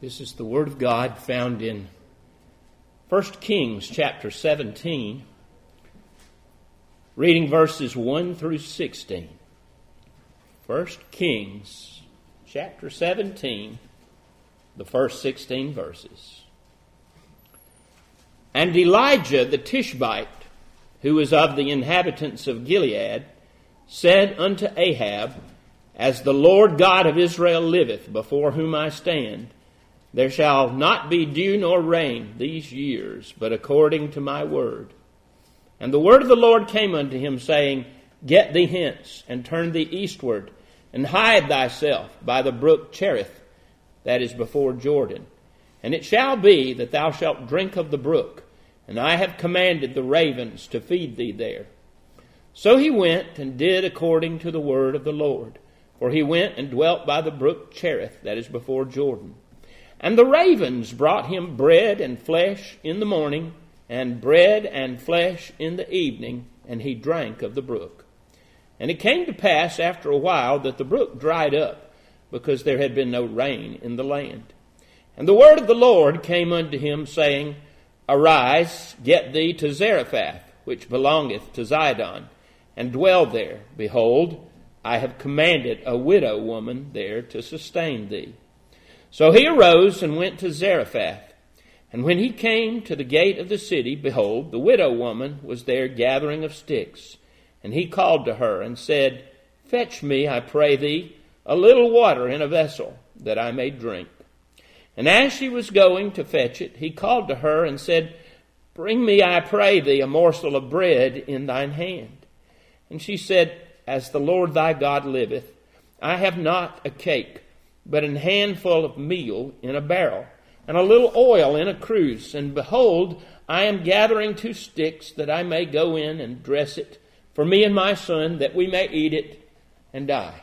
This is the Word of God found in 1 Kings chapter 17, reading verses 1 through 16. 1 Kings chapter 17, the first 16 verses. And Elijah the Tishbite, who was of the inhabitants of Gilead, said unto Ahab, As the Lord God of Israel liveth, before whom I stand, there shall not be dew nor rain these years, but according to my word. And the word of the Lord came unto him, saying, Get thee hence, and turn thee eastward, and hide thyself by the brook Cherith, that is before Jordan. And it shall be that thou shalt drink of the brook, and I have commanded the ravens to feed thee there. So he went and did according to the word of the Lord. For he went and dwelt by the brook Cherith, that is before Jordan. And the ravens brought him bread and flesh in the morning, and bread and flesh in the evening, and he drank of the brook. And it came to pass after a while that the brook dried up, because there had been no rain in the land. And the word of the Lord came unto him, saying, Arise, get thee to Zarephath, which belongeth to Zidon, and dwell there. Behold, I have commanded a widow woman there to sustain thee. So he arose and went to Zarephath. And when he came to the gate of the city, behold, the widow woman was there gathering of sticks. And he called to her and said, Fetch me, I pray thee, a little water in a vessel, that I may drink. And as she was going to fetch it, he called to her and said, Bring me, I pray thee, a morsel of bread in thine hand. And she said, As the Lord thy God liveth, I have not a cake, but an handful of meal in a barrel, and a little oil in a cruse. And behold, I am gathering 2 sticks, that I may go in and dress it for me and my son, that we may eat it and die.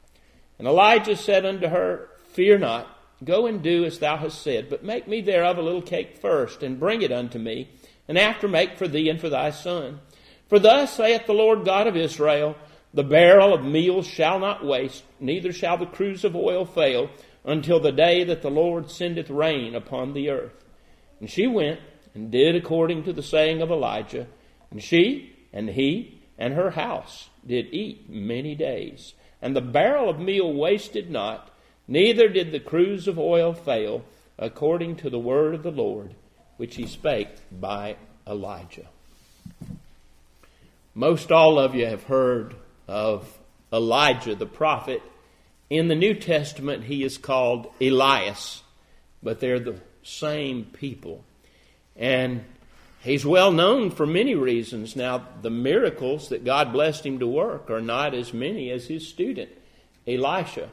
And Elijah said unto her, Fear not, go and do as thou hast said, but make me thereof a little cake first, and bring it unto me, and after make for thee and for thy son. For thus saith the Lord God of Israel, The barrel of meal shall not waste, neither shall the cruse of oil fail, until the day that the Lord sendeth rain upon the earth. And she went and did according to the saying of Elijah, and she and he and her house did eat many days. And the barrel of meal wasted not, neither did the cruse of oil fail, according to the word of the Lord, which he spake by Elijah. Most all of you have heard of Elijah the prophet. In the New Testament, he is called Elias, but they're the same people. And he's well known for many reasons. Now, the miracles that God blessed him to work are not as many as his student, Elisha.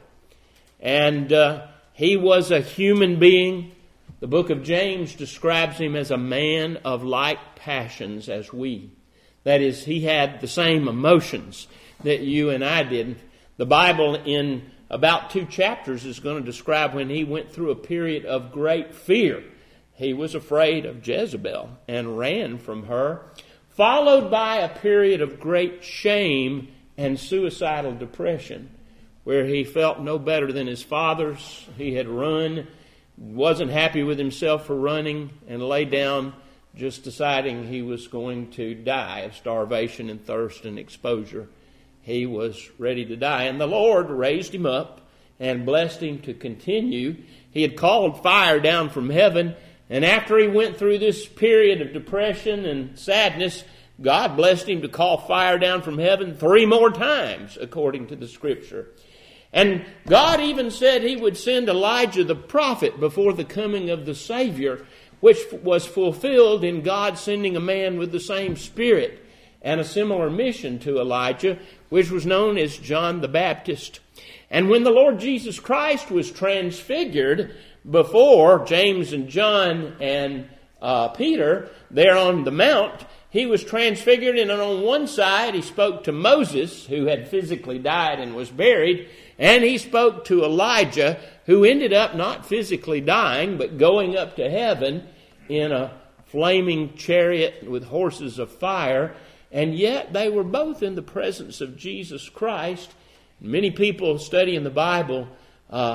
And he was a human being. The book of James describes him as a man of like passions as we. That is, he had the same emotions that you and I did. The Bible in about 2 chapters is going to describe when he went through a period of great fear. He was afraid of Jezebel and ran from her, followed by a period of great shame and suicidal depression, where he felt no better than his fathers. He had run, wasn't happy with himself for running, and lay down just deciding he was going to die of starvation and thirst and exposure. He was ready to die, and the Lord raised him up and blessed him to continue. He had called fire down from heaven, and after he went through this period of depression and sadness, God blessed him to call fire down from heaven 3 more times, according to the Scripture. And God even said he would send Elijah the prophet before the coming of the Savior, which was fulfilled in God sending a man with the same spirit and a similar mission to Elijah, which was known as John the Baptist. And when the Lord Jesus Christ was transfigured before James and John and Peter there on the mount, he was transfigured, and on one side he spoke to Moses, who had physically died and was buried, and he spoke to Elijah, who ended up not physically dying, but going up to heaven in a flaming chariot with horses of fire. And yet they were both in the presence of Jesus Christ. Many people studying the Bible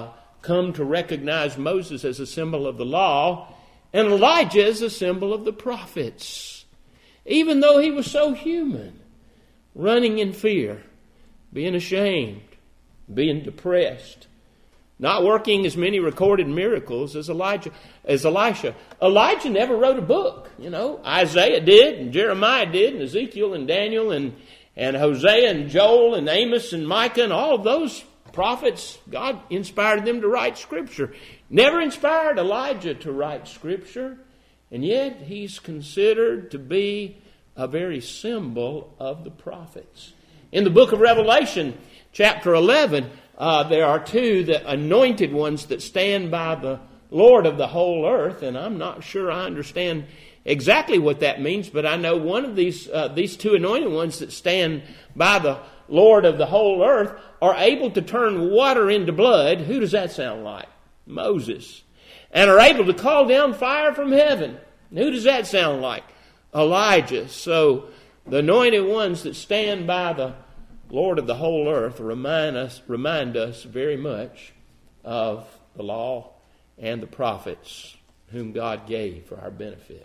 come to recognize Moses as a symbol of the law and Elijah as a symbol of the prophets. Even though he was so human, running in fear, being ashamed, being depressed, not working as many recorded miracles as Elisha. Elijah never wrote a book. Isaiah did, and Jeremiah did, and Ezekiel and Daniel and Hosea and Joel and Amos and Micah and all of those prophets, God inspired them to write Scripture. Never inspired Elijah to write Scripture, and yet he's considered to be a very symbol of the prophets. In the book of Revelation, chapter 11, there are two, the anointed ones that stand by the Lord of the whole earth, and I'm not sure I understand exactly what that means, but I know one of these two anointed ones that stand by the Lord of the whole earth are able to turn water into blood. Who does that sound like? Moses. And are able to call down fire from heaven. Who does that sound like? Elijah. So the anointed ones that stand by the Lord of the whole earth remind us very much of the law and the prophets whom God gave for our benefit.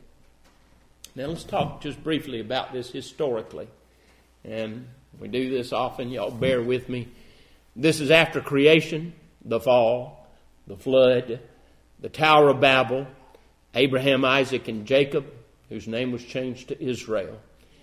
Now let's talk just briefly about this historically. And we do this often. Y'all bear with me. This is after creation, the fall, the flood, the Tower of Babel, Abraham, Isaac, and Jacob, whose name was changed to Israel.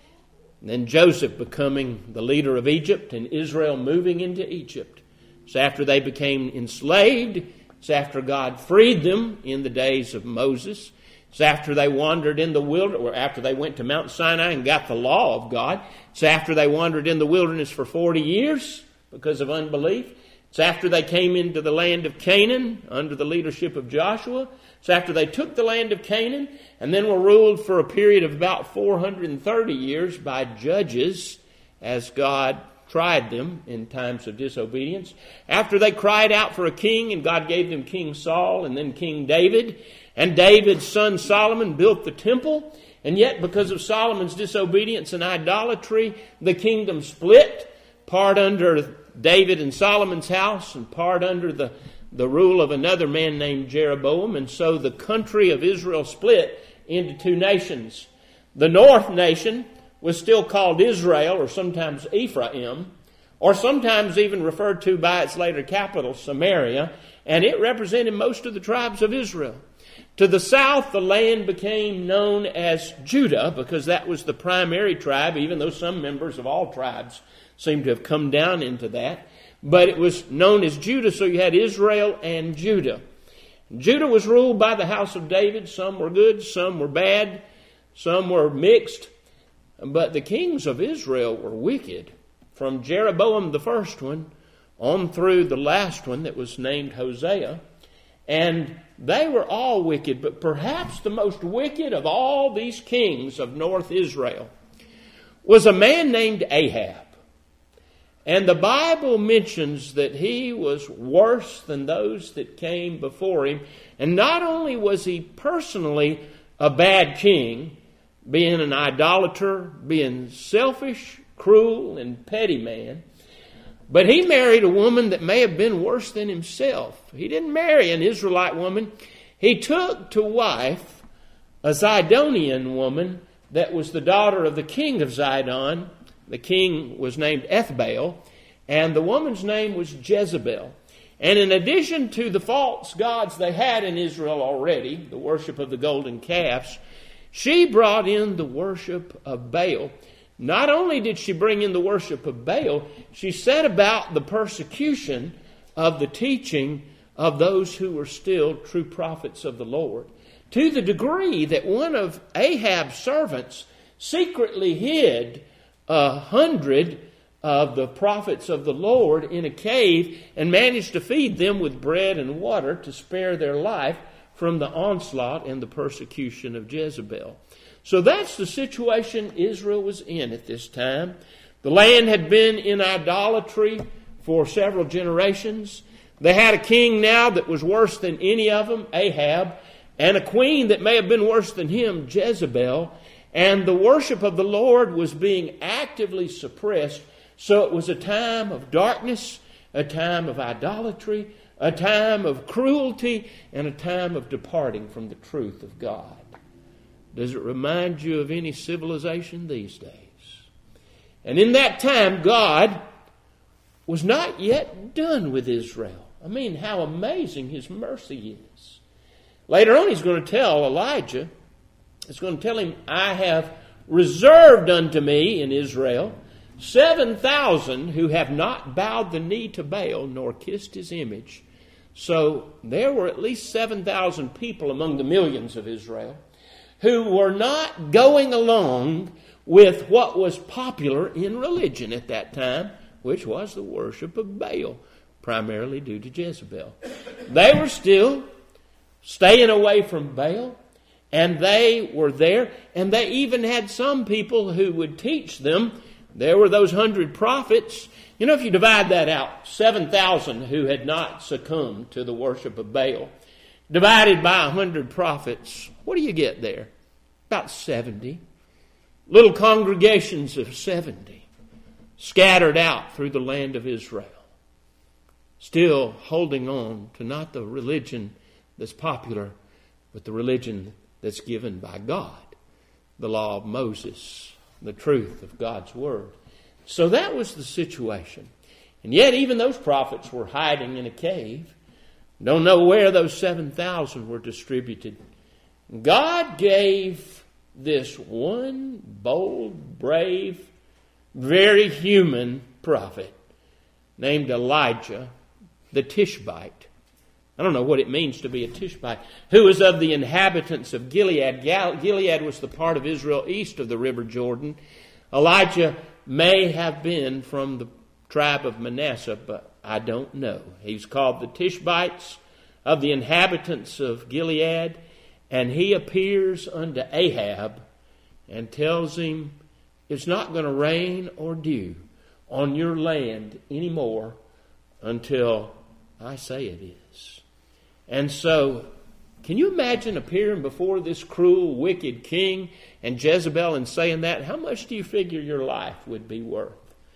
And then Joseph becoming the leader of Egypt and Israel moving into Egypt. It's after they became enslaved. It's after God freed them in the days of Moses. It's after they wandered in the wilderness, or after they went to Mount Sinai and got the law of God. It's after they wandered in the wilderness for 40 years because of unbelief. It's after they came into the land of Canaan under the leadership of Joshua. It's after they took the land of Canaan and then were ruled for a period of about 430 years by judges as God tried them in times of disobedience. After they cried out for a king and God gave them King Saul and then King David. And David's son Solomon built the temple. And yet because of Solomon's disobedience and idolatry, the kingdom split. Part under David and Solomon's house and part under the rule of another man named Jeroboam. And so the country of Israel split into two nations. The north nation was still called Israel, or sometimes Ephraim, or sometimes even referred to by its later capital, Samaria, and it represented most of the tribes of Israel. To the south, the land became known as Judah because that was the primary tribe, even though some members of all tribes seem to have come down into that. But it was known as Judah, so you had Israel and Judah. Judah was ruled by the house of David. Some were good, some were bad, some were mixed. But the kings of Israel were wicked, from Jeroboam the first one on through the last one that was named Hosea. And they were all wicked, but perhaps the most wicked of all these kings of North Israel was a man named Ahab. And the Bible mentions that he was worse than those that came before him. And not only was he personally a bad king, being an idolater, being selfish, cruel, and petty man, but he married a woman that may have been worse than himself. He didn't marry an Israelite woman. He took to wife a Zidonian woman that was the daughter of the king of Zidon. The king was named Ethbaal, and the woman's name was Jezebel. And in addition to the false gods they had in Israel already, the worship of the golden calves, she brought in the worship of Baal. Not only did she bring in the worship of Baal, she set about the persecution of the teaching of those who were still true prophets of the Lord, to the degree that one of Ahab's servants secretly hid 100 of the prophets of the Lord in a cave and managed to feed them with bread and water to spare their life from the onslaught and the persecution of Jezebel. So that's the situation Israel was in at this time. The land had been in idolatry for several generations. They had a king now that was worse than any of them, Ahab, and a queen that may have been worse than him, Jezebel. And the worship of the Lord was being actively suppressed. So it was a time of darkness, a time of idolatry, a time of cruelty, and a time of departing from the truth of God. Does it remind you of any civilization these days? And in that time, God was not yet done with Israel. I mean, how amazing His mercy is. Later on, He's going to tell Elijah, He's going to tell him, I have reserved unto me in Israel 7,000 who have not bowed the knee to Baal nor kissed his image. So there were at least 7,000 people among the millions of Israel who were not going along with what was popular in religion at that time, which was the worship of Baal, primarily due to Jezebel. They were still staying away from Baal, and they were there, and they even had some people who would teach them. There were those 100 prophets. You know, if you divide that out, 7,000 who had not succumbed to the worship of Baal, divided by 100 prophets, what do you get there? About 70. Little congregations of 70 scattered out through the land of Israel, still holding on to not the religion that's popular, but the religion that's given by God, the law of Moses, the truth of God's Word. So that was the situation. And yet even those prophets were hiding in a cave. Don't know where those 7,000 were distributed. God gave this one bold, brave, very human prophet named Elijah the Tishbite. I don't know what it means to be a Tishbite, who was of the inhabitants of Gilead. Gilead was the part of Israel east of the river Jordan. Elijah may have been from the tribe of Manasseh, but I don't know. He's called the Tishbites, of the inhabitants of Gilead, and he appears unto Ahab and tells him it's not going to rain or dew on your land anymore until I say it is. And so, can you imagine appearing before this cruel, wicked king and Jezebel and saying that? How much do you figure your life would be worth?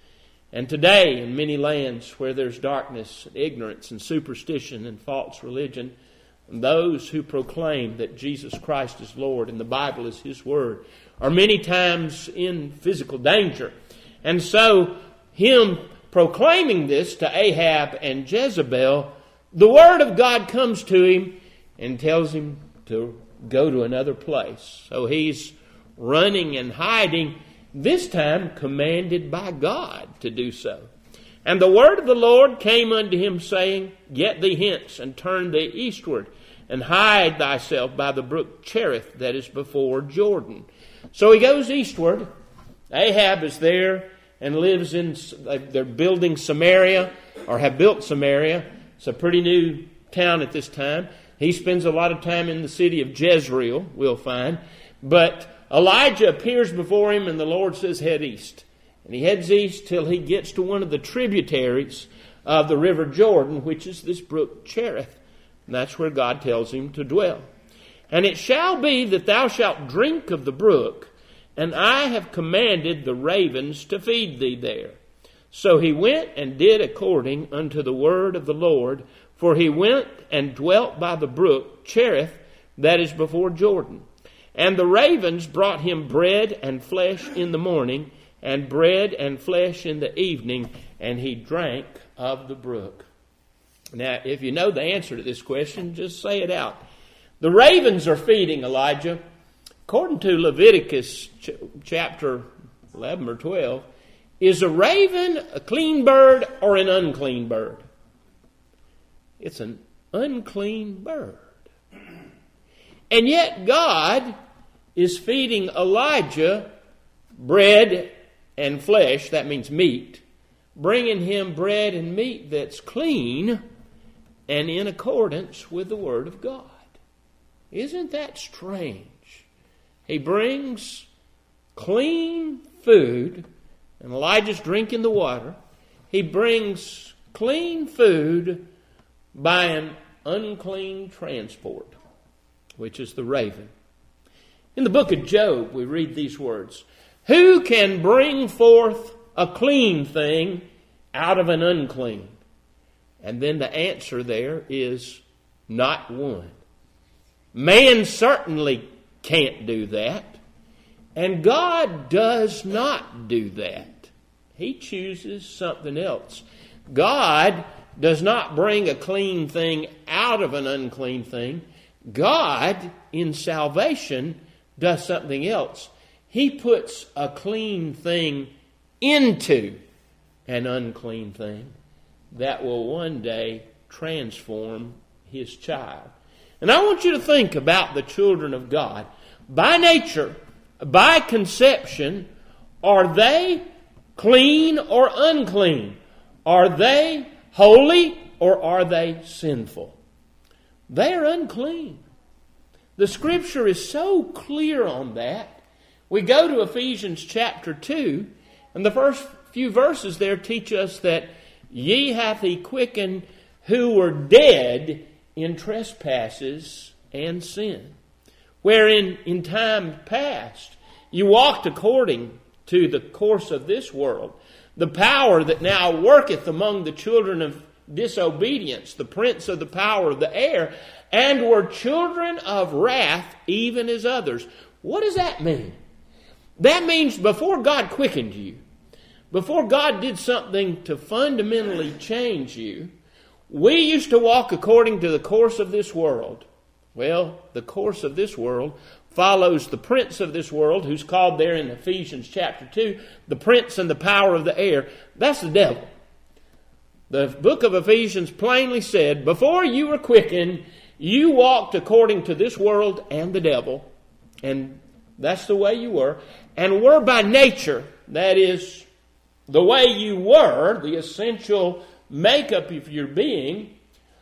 And today, in many lands where there's darkness, ignorance, and superstition and false religion, those who proclaim that Jesus Christ is Lord and the Bible is His Word are many times in physical danger. And so, him proclaiming this to Ahab and Jezebel, the Word of God comes to him and tells him to go to another place. So he's running and hiding, this time commanded by God to do so. And the word of the Lord came unto him, saying, Get thee hence, and turn thee eastward, and hide thyself by the brook Cherith that is before Jordan. So he goes eastward. Ahab is there and lives in, they're building Samaria, or have built Samaria. It's a pretty new town at this time. He spends a lot of time in the city of Jezreel, we'll find. But Elijah appears before him, and the Lord says, head east. And he heads east till he gets to one of the tributaries of the river Jordan, which is this brook Cherith. And that's where God tells him to dwell. And it shall be that thou shalt drink of the brook, and I have commanded the ravens to feed thee there. So he went and did according unto the word of the Lord, for he went and dwelt by the brook Cherith that is before Jordan. And the ravens brought him bread and flesh in the morning, and bread and flesh in the evening, and he drank of the brook. Now, if you know the answer to this question, just say it out. The ravens are feeding Elijah. According to Leviticus chapter 11 or 12, is a raven a clean bird or an unclean bird? It's an unclean bird. And yet God is feeding Elijah bread and flesh, that means meat, bringing him bread and meat that's clean and in accordance with the Word of God. Isn't that strange? He brings clean food, and Elijah's drinking the water. He brings clean food by an unclean transport, which is the raven. In the book of Job, we read these words, Who can bring forth a clean thing out of an unclean? And then the answer there is not one. Man certainly can't do that. And God does not do that. He chooses something else. God does not bring a clean thing out of an unclean thing. God, in salvation, does something else. He puts a clean thing into an unclean thing that will one day transform His child. And I want you to think about the children of God. By nature, by conception, are they clean or unclean? Are they holy or are they sinful? They are unclean. The Scripture is so clear on that. We go to Ephesians chapter 2, and the first few verses there teach us that ye hath He quickened who were dead in trespasses and sin, wherein in time past you walked according to the course of this world, the power that now worketh among the children of disobedience, the prince of the power of the air, and were children of wrath, even as others. What does that mean? That means before God quickened you, before God did something to fundamentally change you, we used to walk according to the course of this world. Well, the course of this world follows the prince of this world, who's called there in Ephesians chapter 2, the prince and the power of the air. That's the devil. The book of Ephesians plainly said, before you were quickened, you walked according to this world and the devil. And that's the way you were. And were by nature, that is, the way you were, the essential makeup of your being,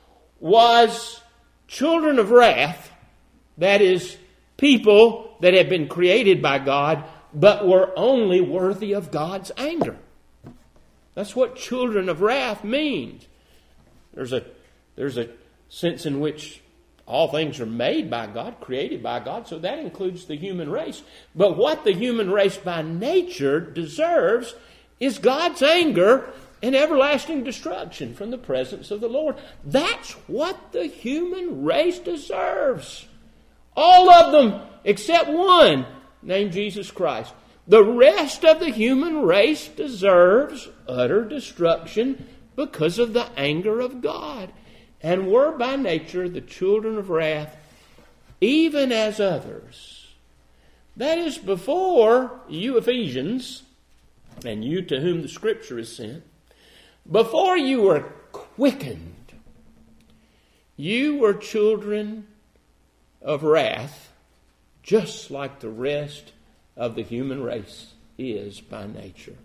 was children of wrath, that is, people that had been created by God, but were only worthy of God's anger. That's what children of wrath means. There's a sense in which all things are made by God, created by God, so that includes the human race. But what the human race by nature deserves is God's anger and everlasting destruction from the presence of the Lord. That's what the human race deserves. All of them except one, named Jesus Christ. The rest of the human race deserves utter destruction because of the anger of God. And were by nature the children of wrath, even as others. That is, before you Ephesians, and you to whom the Scripture is sent, before you were quickened, you were children of wrath, just like the rest of the human race is by nature.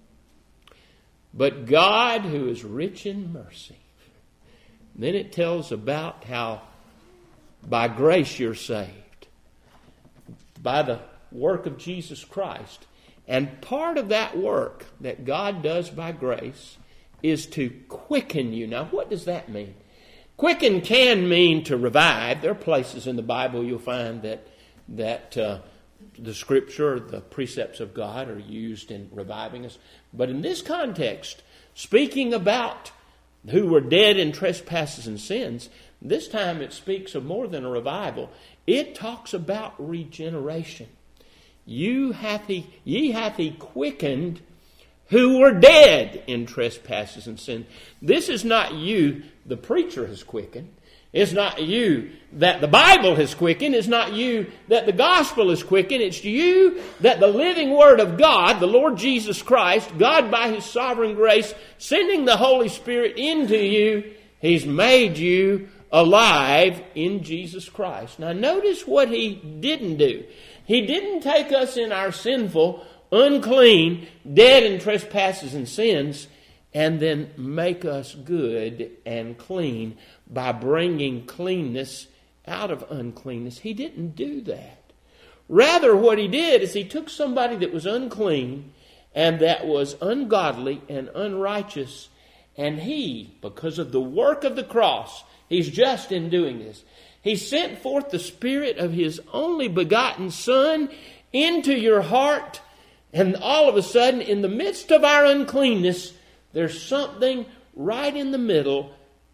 But God, who is rich in mercy, then it tells about how by grace you're saved, by the work of Jesus Christ. And part of that work that God does by grace is to quicken you. Now, what does that mean? Quicken can mean to revive. There are places in the Bible you'll find that the Scripture, the precepts of God are used in reviving us. But in this context, speaking about who were dead in trespasses and sins, this time it speaks of more than a revival. It talks about regeneration. Ye hath he quickened who were dead in trespasses and sin. This is not you the preacher has quickened. It's not you that the Bible has quickened. It's not you that the gospel has quickened. It's you that the living Word of God, the Lord Jesus Christ, God by His sovereign grace, sending the Holy Spirit into you, He's made you alive in Jesus Christ. Now notice what He didn't do. He didn't take us in our sinful, unclean, dead in trespasses and sins, and then make us good and clean by bringing cleanness out of uncleanness. He didn't do that. Rather, what He did is He took somebody that was unclean and that was ungodly and unrighteous, and He, because of the work of the cross, He's just in doing this, He sent forth the Spirit of His only begotten Son into your heart, and all of a sudden, in the midst of our uncleanness, there's something right in the middle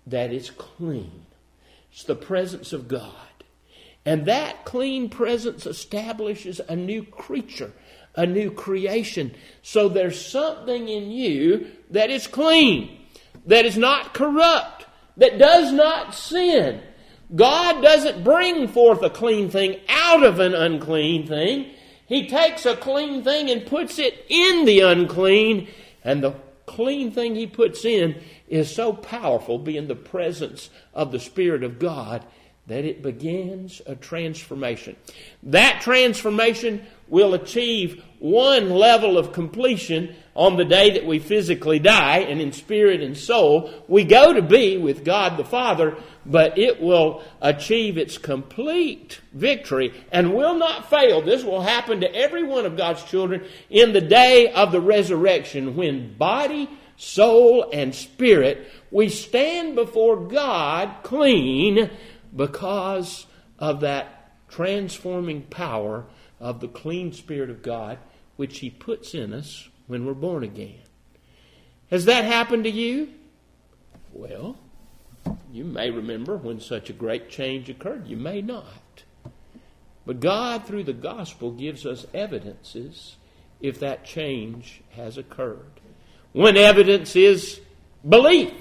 that is clean. It's the presence of God. And that clean presence establishes a new creature, a new creation. So there's something in you that is clean, that is not corrupt, that does not sin. God doesn't bring forth a clean thing out of an unclean thing. He takes a clean thing and puts it in the unclean, and the clean thing He puts in is so powerful, being the presence of the Spirit of God, that it begins a transformation. That transformation will achieve one level of completion on the day that we physically die, and in spirit and soul we go to be with God the Father, but it will achieve its complete victory and will not fail. This will happen to every one of God's children in the day of the resurrection, when body, soul, and spirit, we stand before God clean because of that transforming power of the clean Spirit of God, which He puts in us when we're born again. Has that happened to you? Well, you may remember when such a great change occurred. You may not. But God, through the gospel, gives us evidences if that change has occurred. One evidence is belief.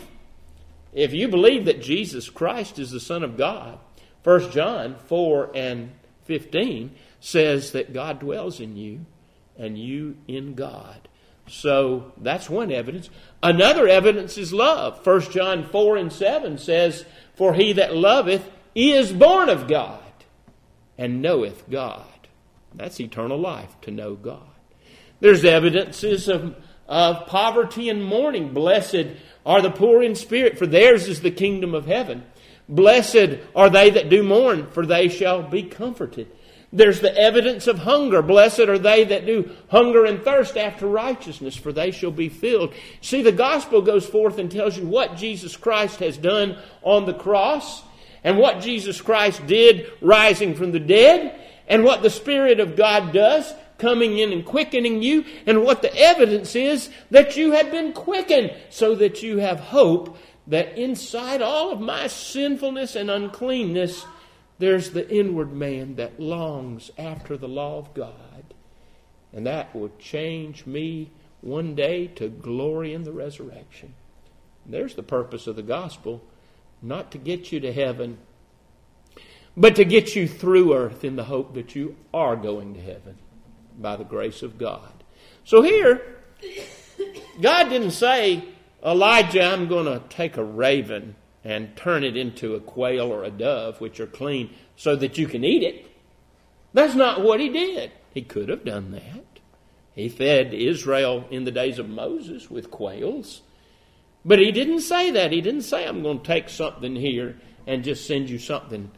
If you believe that Jesus Christ is the Son of God, 1 John 4 and 15 says that God dwells in you and you in God. So that's one evidence. Another evidence is love. 1 John 4 and 7 says, "For he that loveth is born of God and knoweth God." That's eternal life, to know God. There's evidences of poverty and mourning. Blessed are the poor in spirit, for theirs is the kingdom of heaven. Blessed are they that do mourn, for they shall be comforted. There's the evidence of hunger. Blessed are they that do hunger and thirst after righteousness, for they shall be filled. See, the gospel goes forth and tells you what Jesus Christ has done on the cross, and what Jesus Christ did rising from the dead, and what the Spirit of God does coming in and quickening you, and what the evidence is that you have been quickened, so that you have hope that inside all of my sinfulness and uncleanness, there's the inward man that longs after the law of God. And that will change me one day to glory in the resurrection. And there's the purpose of the gospel, not to get you to heaven, but to get you through earth in the hope that you are going to heaven by the grace of God. So here, God didn't say, "Elijah, I'm going to take a raven and turn it into a quail or a dove, which are clean, so that you can eat it." That's not what He did. He could have done that. He fed Israel in the days of Moses with quails. But He didn't say that. He didn't say, "I'm going to take something here and just send you something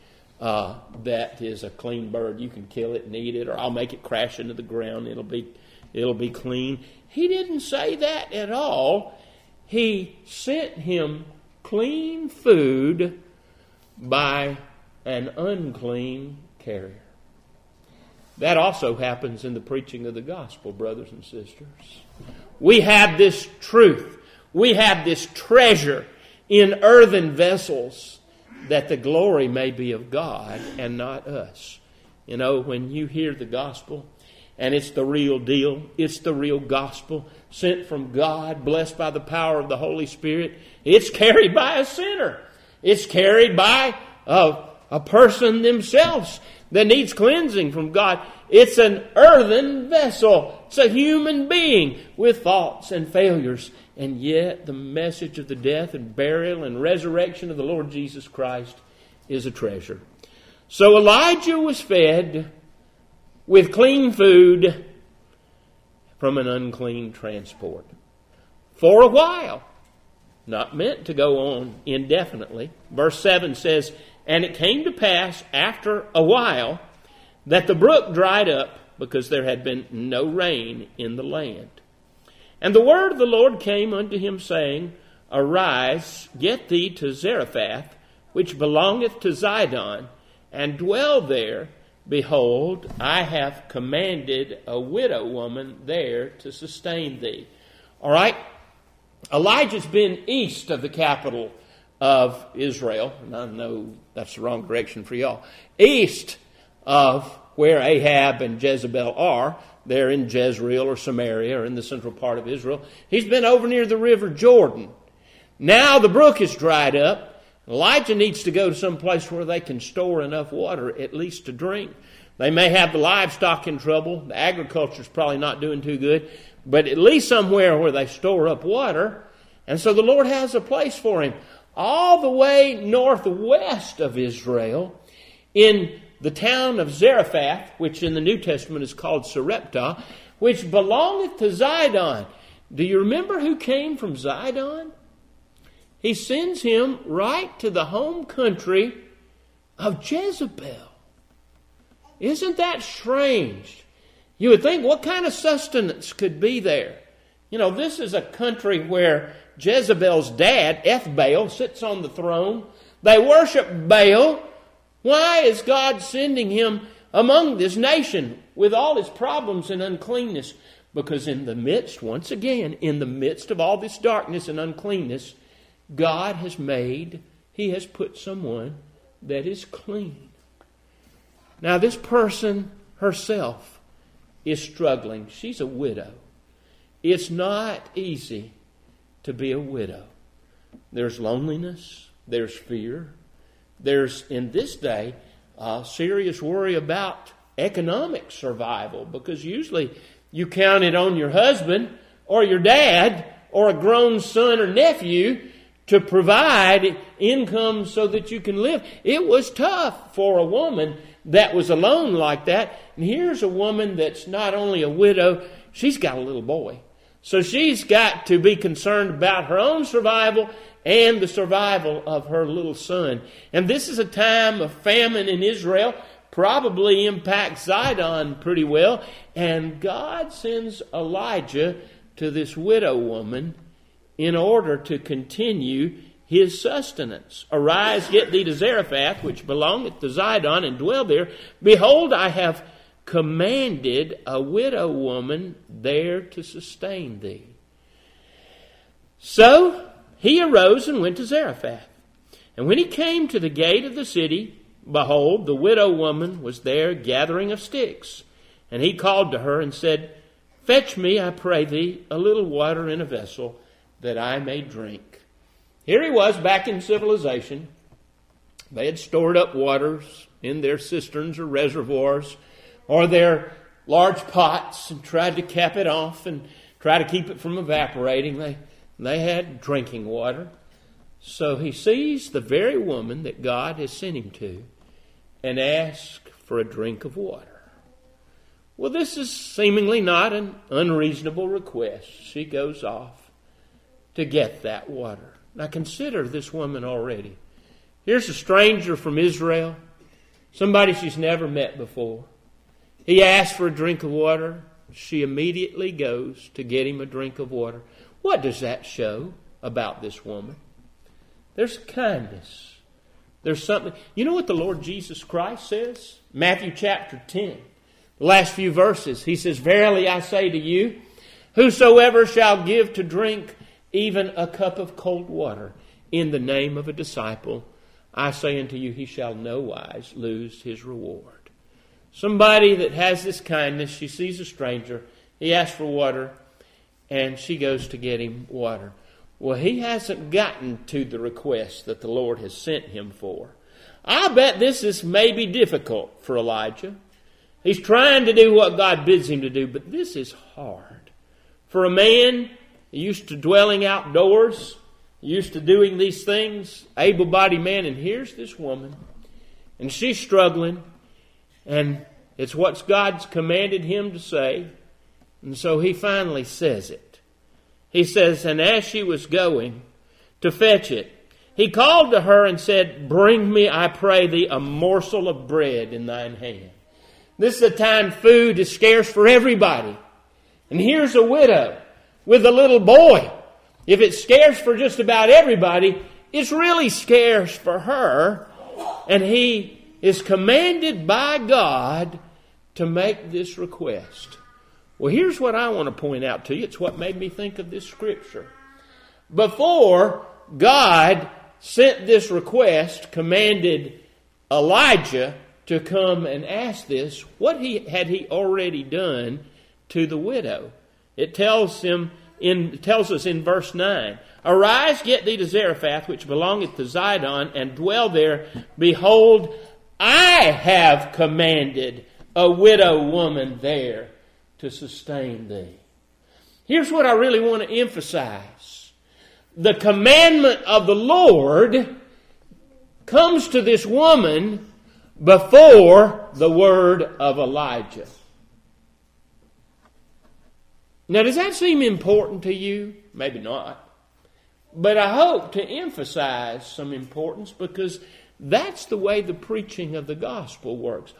that is a clean bird. You can kill it and eat it, or I'll make it crash into the ground. It'll be clean." He didn't say that at all. He sent him clean food by an unclean carrier. That also happens in the preaching of the gospel, brothers and sisters. We have this truth. We have this treasure in earthen vessels, that the glory may be of God and not us. You know, when you hear the gospel, and it's the real deal, it's the real gospel, sent from God, blessed by the power of the Holy Spirit, it's carried by a sinner. It's carried by a person themselves that needs cleansing from God. It's an earthen vessel. It's a human being with thoughts and failures. And yet the message of the death and burial and resurrection of the Lord Jesus Christ is a treasure. So Elijah was fed with clean food from an unclean transport. For a while. Not meant to go on indefinitely. Verse 7 says, "And it came to pass after a while that the brook dried up, because there had been no rain in the land. And the word of the Lord came unto him, saying, Arise, get thee to Zarephath, which belongeth to Zidon, and dwell there. Behold, I have commanded a widow woman there to sustain thee." All right? Elijah's been east of the capital of Israel, and I know that's the wrong direction for y'all, east of where Ahab and Jezebel are. They're in Jezreel or Samaria or in the central part of Israel. He's been over near the river Jordan. Now the brook is dried up. Elijah needs to go to some place where they can store enough water, at least to drink. They may have the livestock in trouble. The agriculture's probably not doing too good. But at least somewhere where they store up water. And so the Lord has a place for him. All the way northwest of Israel, in the town of Zarephath, which in the New Testament is called Sarepta, which belongeth to Zidon. Do you remember who came from Zidon? He sends him right to the home country of Jezebel. Isn't that strange? You would think, what kind of sustenance could be there? You know, this is a country where Jezebel's dad, Ethbaal, sits on the throne. They worship Baal. Why is God sending him among this nation with all its problems and uncleanness? Because in the midst, once again, in the midst of all this darkness and uncleanness, God has He has put someone that is clean. Now this person herself is struggling. She's a widow. It's not easy to be a widow. There's loneliness. There's fear. There's, in this day, serious worry about economic survival, because usually you count it on your husband or your dad or a grown son or nephew to provide income so that you can live. It was tough for a woman that was alone like that. And here's a woman that's not only a widow, she's got a little boy. So she's got to be concerned about her own survival and the survival of her little son. And this is a time of famine in Israel, probably impacts Zidon pretty well. And God sends Elijah to this widow woman in order to continue his sustenance. Arise, get thee to Zarephath, which belongeth to Zidon, and dwell there. Behold, I have commanded a widow woman there to sustain thee. So he arose and went to Zarephath. And when he came to the gate of the city, behold, the widow woman was there gathering of sticks. And he called to her and said, Fetch me, I pray thee, a little water in a vessel, that I may drink. Here he was back in civilization. They had stored up waters in their cisterns or reservoirs or their large pots and tried to cap it off and try to keep it from evaporating. They had drinking water. So he sees the very woman that God has sent him to and asks for a drink of water. Well, this is seemingly not an unreasonable request. She goes off to get that water. Now consider this woman already. Here's a stranger from Israel, somebody she's never met before. He asks for a drink of water. She immediately goes to get him a drink of water. What does that show about this woman? There's kindness. There's something. You know what the Lord Jesus Christ says? Matthew chapter 10. The last few verses. He says, Verily I say to you, whosoever shall give to drink even a cup of cold water in the name of a disciple, I say unto you, he shall no wise lose his reward. Somebody that has this kindness, she sees a stranger, he asks for water, and she goes to get him water. Well, he hasn't gotten to the request that the Lord has sent him for. I bet this is maybe difficult for Elijah. He's trying to do what God bids him to do, but this is hard. For a man used to dwelling outdoors, used to doing these things, able-bodied man, and here's this woman, and she's struggling, and it's what God's commanded him to say, and so he finally says it. He says, And as she was going to fetch it, he called to her and said, Bring me, I pray thee, a morsel of bread in thine hand. This is a time food is scarce for everybody. And here's a widow with a little boy. If it's scarce for just about everybody, it's really scarce for her. And he is commanded by God to make this request. Well, here's what I want to point out to you. It's what made me think of this scripture. Before God sent this request, commanded Elijah to come and ask this, what had he already done to the widow? It tells us in verse 9, Arise, get thee to Zarephath, which belongeth to Zidon, and dwell there. Behold, I have commanded a widow woman there to sustain thee. Here's what I really want to emphasize. The commandment of the Lord comes to this woman before the word of Elijah. Now, does that seem important to you? Maybe not. But I hope to emphasize some importance, because that's the way the preaching of the gospel works.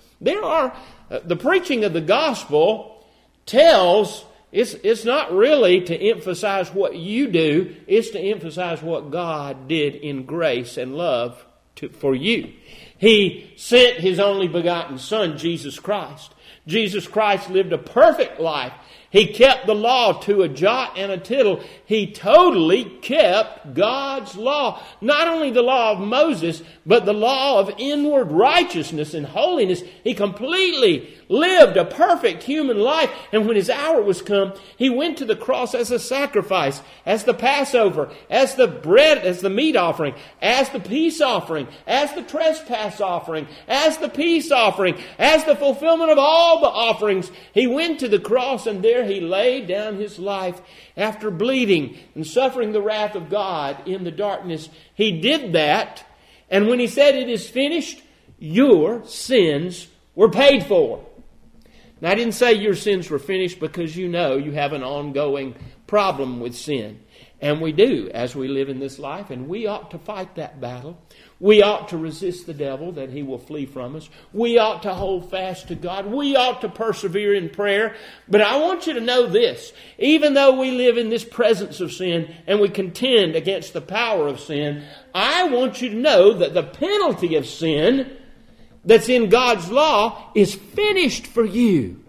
The preaching of the gospel tells, it's not really to emphasize what you do, it's to emphasize what God did in grace and love for you. He sent His only begotten Son, Jesus Christ. Jesus Christ lived a perfect life. He kept the law to a jot and a tittle. He totally kept God's law. Not only the law of Moses, but the law of inward righteousness and holiness. He completely lived a perfect human life. And when His hour was come, He went to the cross as a sacrifice, as the Passover, as the bread, as the meat offering, as the peace offering, as the trespass offering, as the peace offering, as the fulfillment of all the offerings. He went to the cross, and there He laid down His life after bleeding and suffering the wrath of God in the darkness. He did that, and when He said it is finished, your sins were paid for. Now, I didn't say your sins were finished because you know you have an ongoing problem with sin. And we do as we live in this life, and we ought to fight that battle. We ought to resist the devil that he will flee from us. We ought to hold fast to God. We ought to persevere in prayer. But I want you to know this. Even though we live in this presence of sin and we contend against the power of sin, I want you to know that the penalty of sin that's in God's law is finished for you.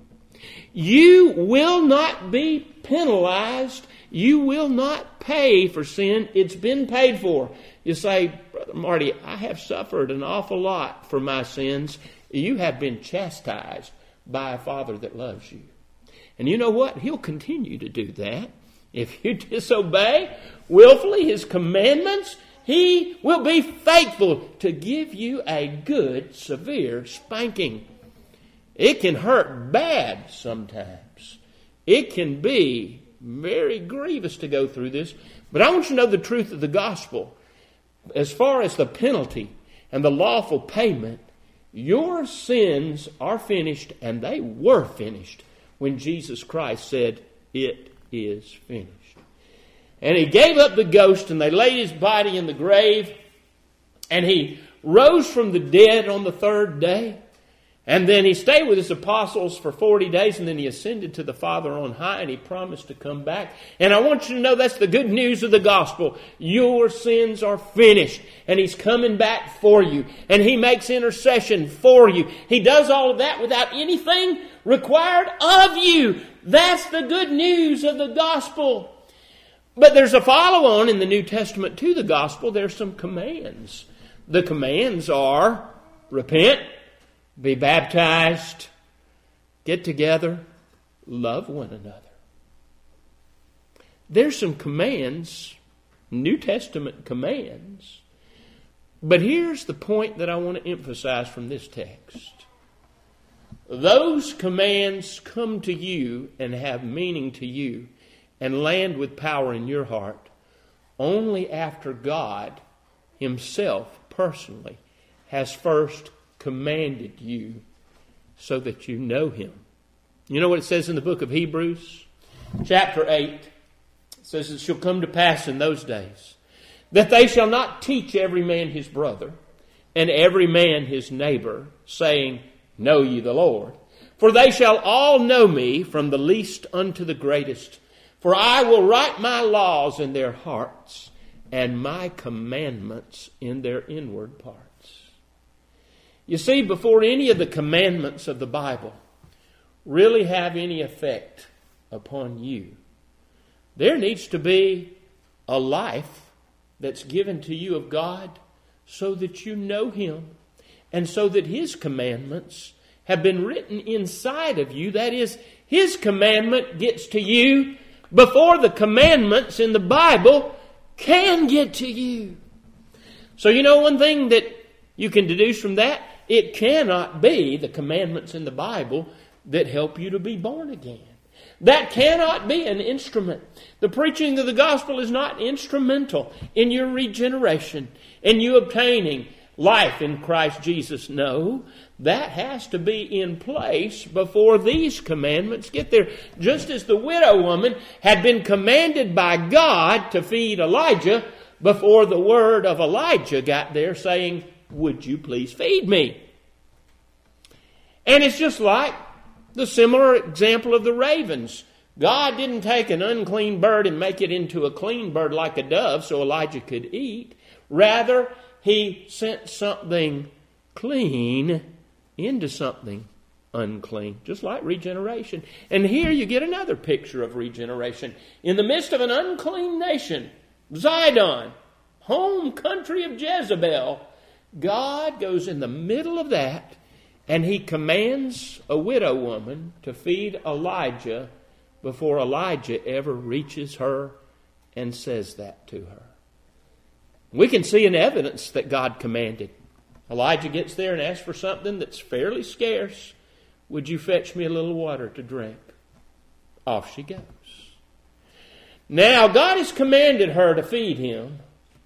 You will not be penalized. You will not pay for sin. It's been paid for. You say, Brother Marty, I have suffered an awful lot for my sins. You have been chastised by a Father that loves you. And you know what? He'll continue to do that. If you disobey willfully His commandments, He will be faithful to give you a good, severe spanking. It can hurt bad sometimes. It can be very grievous to go through this. But I want you to know the truth of the gospel. As far as the penalty and the lawful payment, your sins are finished, and they were finished when Jesus Christ said, "It is finished." And He gave up the ghost, and they laid His body in the grave, and He rose from the dead on the third day. And then He stayed with His apostles for 40 days, and then He ascended to the Father on high, and He promised to come back. And I want you to know that's the good news of the gospel. Your sins are finished, and He's coming back for you, and He makes intercession for you. He does all of that without anything required of you. That's the good news of the gospel. But there's a follow-on in the New Testament to the gospel. There's some commands. The commands are repent, be baptized, get together, love one another. There's some commands, New Testament commands. But here's the point that I want to emphasize from this text. Those commands come to you and have meaning to you and land with power in your heart only after God Himself personally has first commanded you so that you know Him. You know what it says in the book of Hebrews? Chapter 8. It says, "It shall come to pass in those days that they shall not teach every man his brother and every man his neighbor, saying, Know ye the Lord. For they shall all know me, from the least unto the greatest. For I will write my laws in their hearts, and my commandments in their inward parts." You see, before any of the commandments of the Bible really have any effect upon you, there needs to be a life that's given to you of God so that you know Him and so that His commandments have been written inside of you. That is, His commandment gets to you before the commandments in the Bible can get to you. So you know one thing that you can deduce from that? It cannot be the commandments in the Bible that help you to be born again. That cannot be an instrument. The preaching of the gospel is not instrumental in your regeneration and you obtaining life in Christ Jesus. No, that has to be in place before these commandments get there. Just as the widow woman had been commanded by God to feed Elijah before the word of Elijah got there saying, would you please feed me? And it's just like the similar example of the ravens. God didn't take an unclean bird and make it into a clean bird like a dove so Elijah could eat. Rather, He sent something clean into something unclean, just like regeneration. And here you get another picture of regeneration. In the midst of an unclean nation, Zidon, home country of Jezebel, God goes in the middle of that and He commands a widow woman to feed Elijah before Elijah ever reaches her and says that to her. We can see an evidence that God commanded. Elijah gets there and asks for something that's fairly scarce. Would you fetch me a little water to drink? Off she goes. Now, God has commanded her to feed him.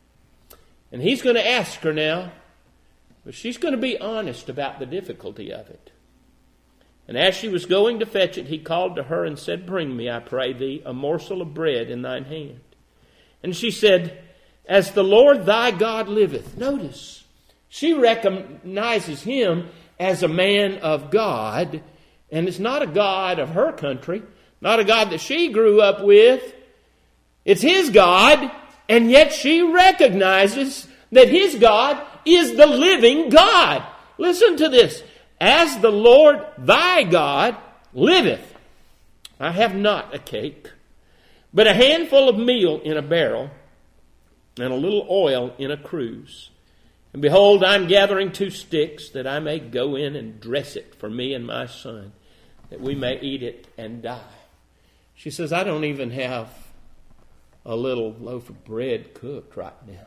And He's going to ask her now, but she's going to be honest about the difficulty of it. And as she was going to fetch it, He called to her and said, bring me, I pray thee, a morsel of bread in thine hand. And she said, as the Lord thy God liveth. Notice, she recognizes Him as a man of God. And it's not a God of her country, not a God that she grew up with. It's His God, and yet she recognizes that His God is the living God. Listen to this. As the Lord thy God liveth, I have not a cake, but a handful of meal in a barrel, and a little oil in a cruse. And behold, I'm gathering 2 sticks, that I may go in and dress it for me and my son, that we may eat it and die. She says, I don't even have a little loaf of bread cooked right now.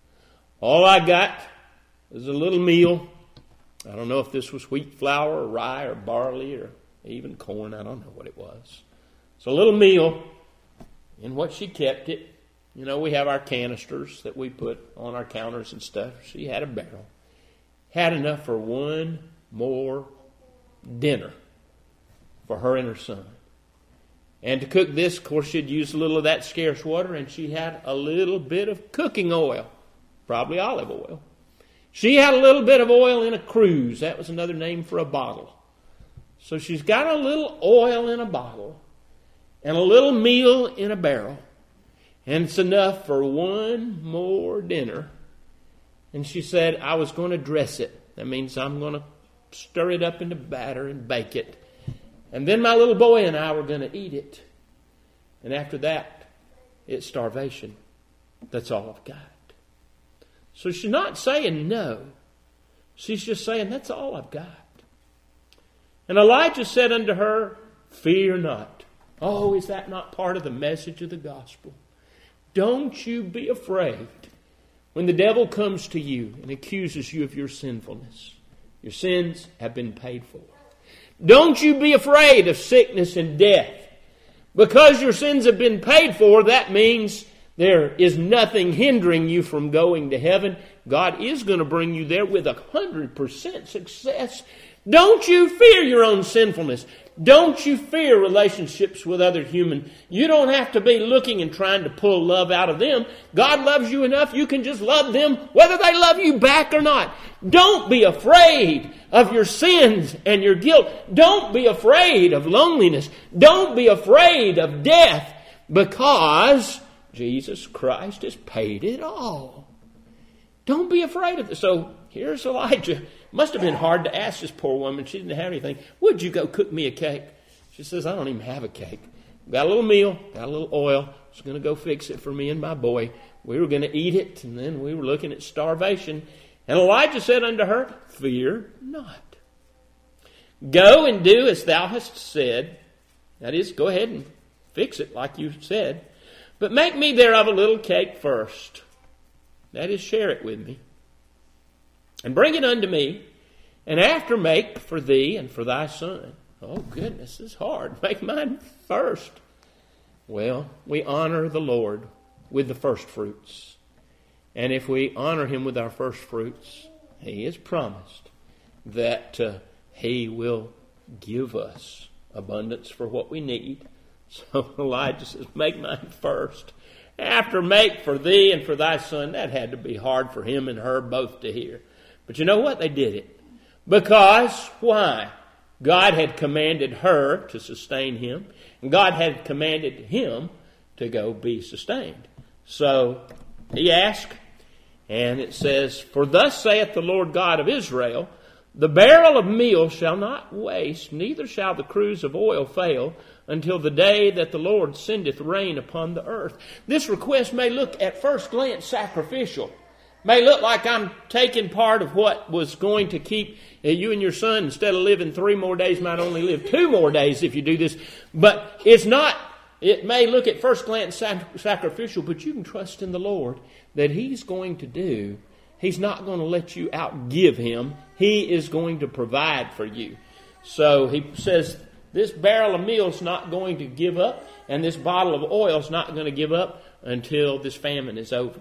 All I got is a little meal. I don't know if this was wheat flour or rye or barley or even corn. I don't know what it was. It's a little meal. And what she kept it. You know, we have our canisters that we put on our counters and stuff. She had a barrel. Had enough for one more dinner for her and her son. And to cook this, of course, she'd use a little of that scarce water, and she had a little bit of cooking oil, probably olive oil. She had a little bit of oil in a cruse. That was another name for a bottle. So she's got a little oil in a bottle and a little meal in a barrel. And it's enough for one more dinner. And she said, I was going to dress it. That means I'm going to stir it up into batter and bake it. And then my little boy and I were going to eat it. And after that, it's starvation. That's all I've got. So she's not saying no. She's just saying, that's all I've got. And Elijah said unto her, fear not. Oh, is that not part of the message of the gospel? Don't you be afraid when the devil comes to you and accuses you of your sinfulness. Your sins have been paid for. Don't you be afraid of sickness and death. Because your sins have been paid for, that means there is nothing hindering you from going to heaven. God is going to bring you there with 100% success. Don't you fear your own sinfulness. Don't you fear relationships with other humans. You don't have to be looking and trying to pull love out of them. God loves you enough. You can just love them whether they love you back or not. Don't be afraid of your sins and your guilt. Don't be afraid of loneliness. Don't be afraid of death, because Jesus Christ has paid it all. Don't be afraid of it. So here's Elijah. Must have been hard to ask this poor woman. She didn't have anything. Would you go cook me a cake? She says, I don't even have a cake. Got a little meal, got a little oil, was going to go fix it for me and my boy. We were going to eat it, and then we were looking at starvation. And Elijah said unto her, Fear not. Go and do as thou hast said. That is, go ahead and fix it like you said. But make me thereof a little cake first. That is, share it with me. And bring it unto me. And after make for thee and for thy son. Oh, goodness, this is hard. Make mine first. Well, we honor the Lord with the first fruits. And if we honor Him with our first fruits, He has promised that He will give us abundance for what we need. So Elijah says, make mine first. After make for thee and for thy son. That had to be hard for him and her both to hear. But you know what? They did it. Because, why? God had commanded her to sustain him. And God had commanded him to go be sustained. So he asked, and it says, For thus saith the Lord God of Israel, The barrel of meal shall not waste, neither shall the cruse of oil fail, until the day that the Lord sendeth rain upon the earth. This request may look at first glance sacrificial. May look like I'm taking part of what was going to keep you and your son, instead of living 3 more days, might only live 2 more days if you do this. But it's not. It may look at first glance sacrificial, but you can trust in the Lord that He's going to do. He's not going to let you outgive Him. He is going to provide for you. So He says, this barrel of meal is not going to give up, and this bottle of oil is not going to give up until this famine is over.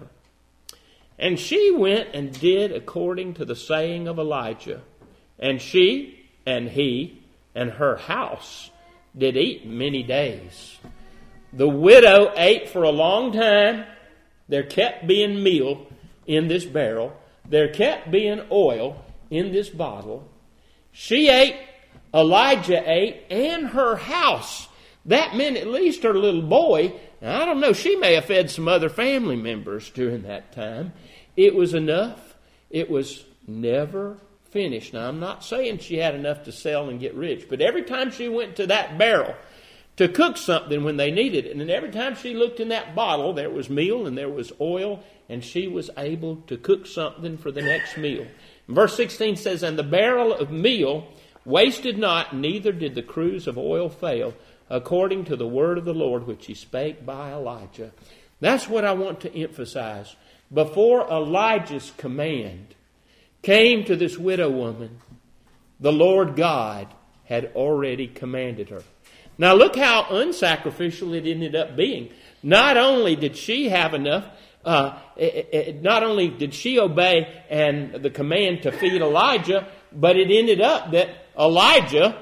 And she went and did according to the saying of Elijah. And she and he and her house did eat many days. The widow ate for a long time. There kept being meal in this barrel. There kept being oil in this bottle. She ate, Elijah ate, and her house. That meant at least her little boy. Now, I don't know, she may have fed some other family members during that time. It was enough. It was never finished. Now, I'm not saying she had enough to sell and get rich, but every time she went to that barrel to cook something when they needed it, and every time she looked in that bottle, there was meal and there was oil, and she was able to cook something for the next meal. Verse 16 says, And the barrel of meal wasted not, neither did the cruse of oil fail, according to the word of the Lord which He spake by Elijah. That's what I want to emphasize. Before Elijah's command came to this widow woman, the Lord God had already commanded her. Now look how unsacrificial it ended up being. Not only did she have enough, not only did she obey and the command to feed Elijah, but it ended up that Elijah,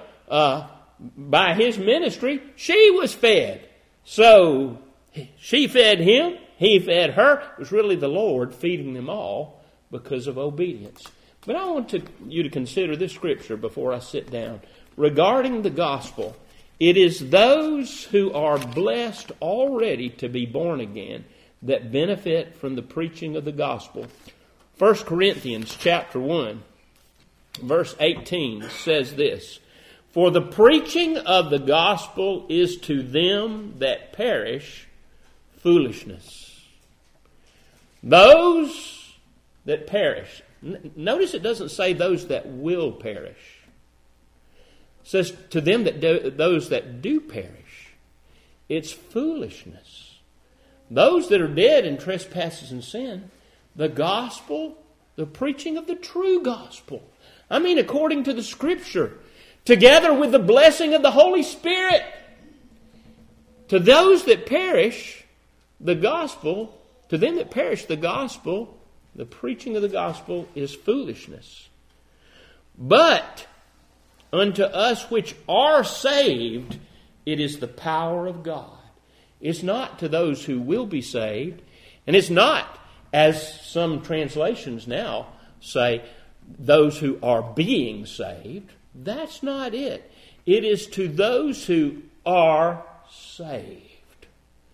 by his ministry, she was fed. So she fed him, he fed her. It was really the Lord feeding them all because of obedience. But I want you to consider this scripture before I sit down. Regarding the gospel, it is those who are blessed already to be born again that benefit from the preaching of the gospel. 1 Corinthians chapter 1, verse 18 says this, For the preaching of the gospel is to them that perish foolishness. Those that perish. Notice it doesn't say those that will perish. It says to them those that do perish. It's foolishness. Those that are dead in trespasses and sin, the gospel, the preaching of the true gospel. I mean, according to the Scripture, together with the blessing of the Holy Spirit. To those that perish, the gospel, to them that perish, the gospel, the preaching of the gospel is foolishness. But unto us which are saved, it is the power of God. It's not to those who will be saved, and it's not, as some translations now say, those who are being saved. That's not it. It is to those who are saved.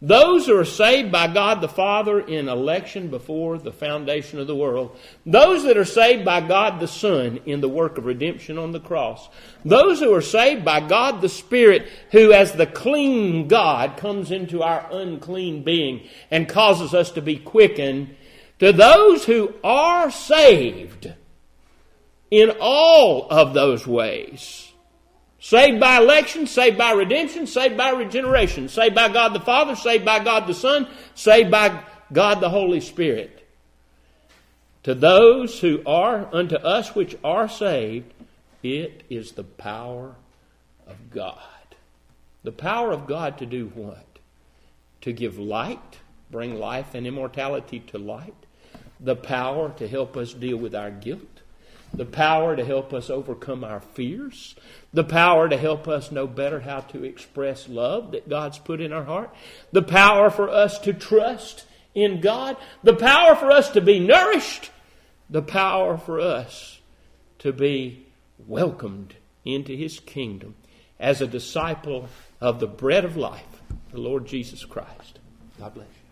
Those who are saved by God the Father in election before the foundation of the world. Those that are saved by God the Son in the work of redemption on the cross. Those who are saved by God the Spirit, who as the clean God comes into our unclean being and causes us to be quickened. To those who are saved in all of those ways. Saved by election, saved by redemption, saved by regeneration, saved by God the Father, saved by God the Son, saved by God the Holy Spirit. To those who are, unto us which are saved, it is the power of God. The power of God to do what? To give light, bring life and immortality to light. The power to help us deal with our guilt. The power to help us overcome our fears. The power to help us know better how to express love that God's put in our heart. The power for us to trust in God. The power for us to be nourished. The power for us to be welcomed into His kingdom as a disciple of the bread of life, the Lord Jesus Christ. God bless you.